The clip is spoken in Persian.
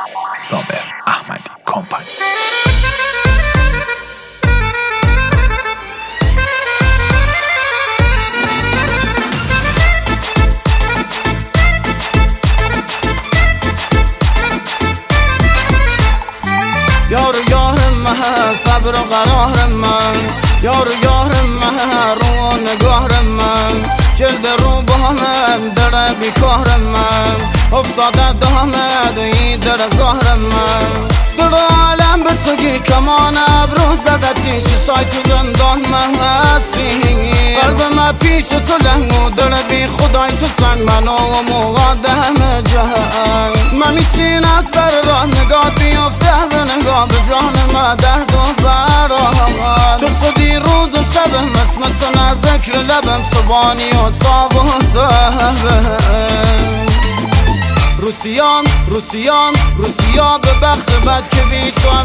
صابر احمدی کمپانی. یار من صبر و قرار من، یار من رو نگاه من، جلد رو با من در بیکار من، افتاده دامد ای در ظهر من، در عالم به تو گیر کمان ابرو زدتی، چشای تو زندان من هستی، قلب من پیش تو لنگو در بی خدای تو سنگ منو و مقدم جهن، من میشینم سر راه نگاه بیفته به نگاه به جان من درد و برام، تو صدی روز و شب مسمت و نذکر لبم تو بانی و تاب و زهبم، روسیان به بخت بد که بی تو